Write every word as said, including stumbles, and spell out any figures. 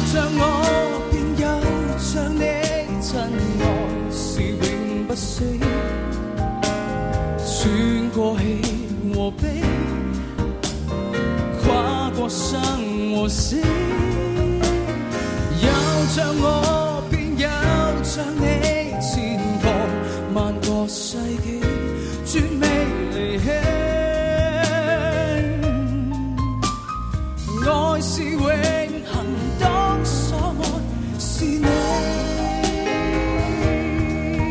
像我，便有像你，真愛是永不死。穿過喜和悲，跨過生和死，有像我。